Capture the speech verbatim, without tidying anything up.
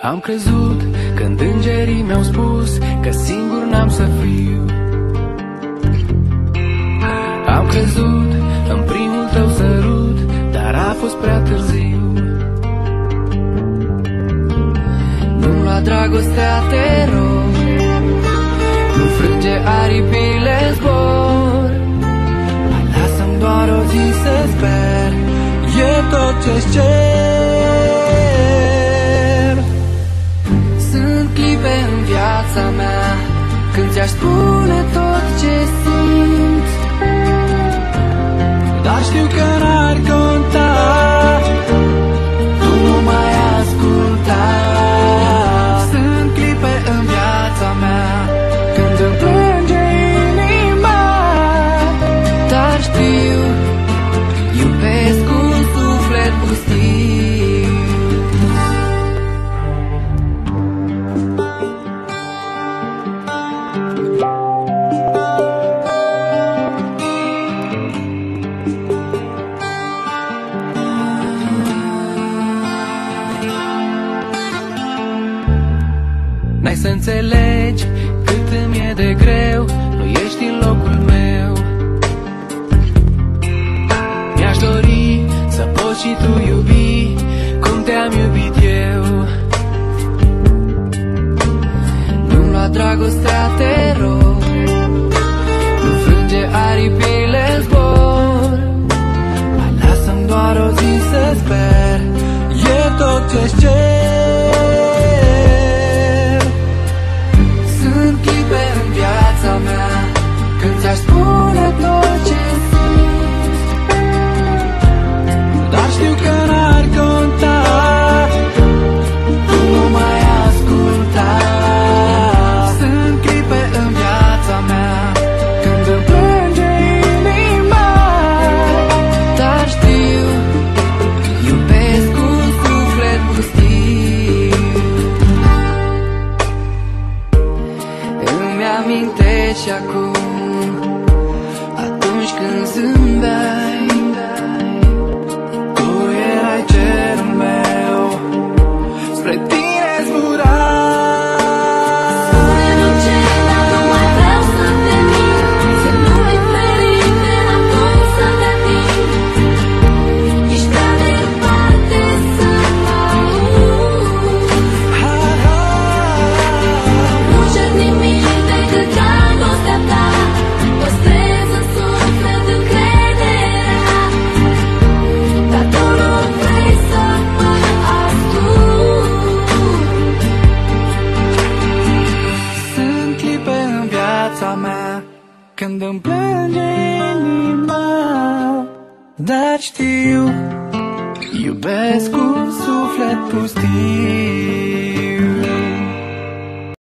Am crezut când îngerii mi-au spus că singur n-am să fiu. Am crezut în primul tău sărut, dar a fost prea târziu. Nu lua dragostea, te rog, nu frânge aripile, zbor. Mai lasă-mi doar o zi să sper, e tot ce-ți cer. Sunt clipe în viața mea când ți-aș spune tot ce simt, dar știu că n-ar conta, tu nu mai asculta. Sunt clipe în viața mea când îmi plânge inima, dar știu, iubesc un suflet pustiu. N-ai să înțelegi cât îmi e de greu, nu ești în locul meu. Mi-aș dori să poți și tu iubi cum te-am iubit eu. Nu lua dragostea, te rog, nu frânge aripile, zbor. Mai lasă-mi doar o zi să sper, e tot ce-ți cer. Când ți-aș spune tot ce simt, dar știu că n-ar conta, tu nu mai asculta. Sunt clipe în viața mea când îmi plânge inima, dar știu, iubesc un suflet pustiu. Îmi amintești și acum când zâmbeai, tu erai cerul meu, spre tine zburai. Spune-mi ce, nu mai vreau să te mint, să nu mai ferite înapoi să te ating. Ești prea departe să mă auzi. Nu cer nimic decât dragostea ta, păstrez în suflet încrederea, dar tu nu vrei să mă asculti. Sunt clipe în viața mea când îmi plânge inima, dar știu, iubesc un suflet pustiu.